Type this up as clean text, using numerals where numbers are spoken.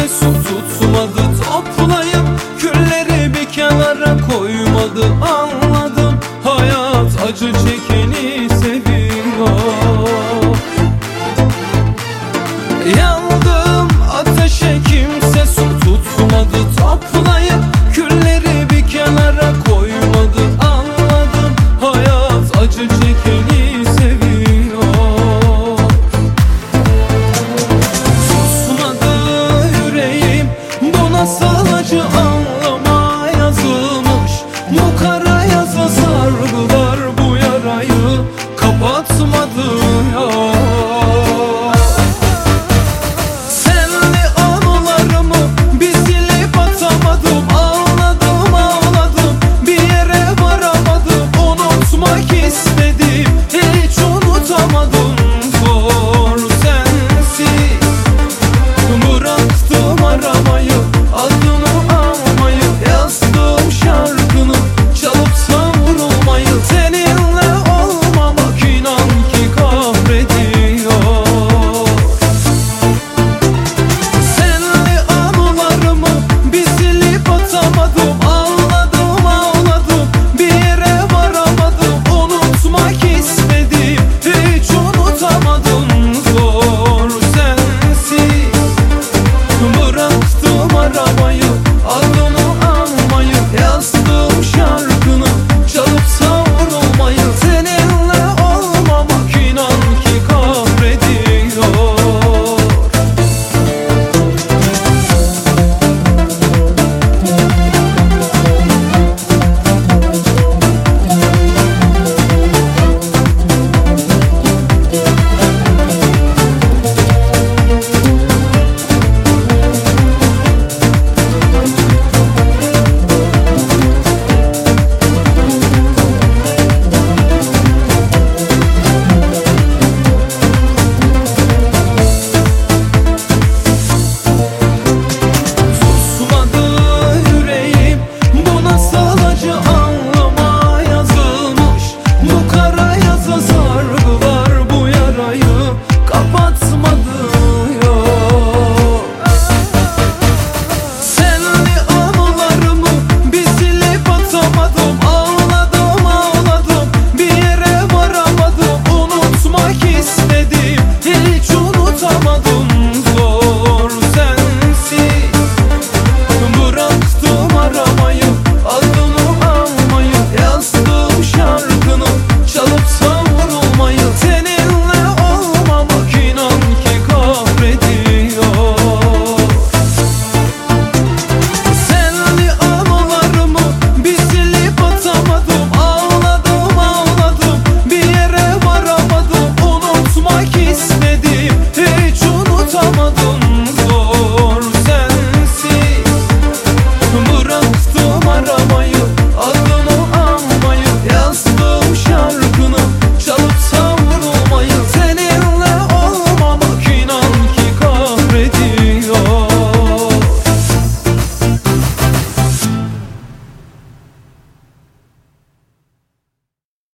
kimse su tutmadı, toplayıp külleri bir kenara koymadı. Anladım, hayat acı çekeni seviyor. Yandım ateşe, kimse su tutmadı, toplayıp külleri bir kenara koymadı. Anladım, hayat acı çekeni seviyor. Susmadı yüreğim, bu nasıl acı anlama yazılmış. Bu kara yaza sargılar bu yarayı kapatmadı ya. İstedim, hiç unutamadım.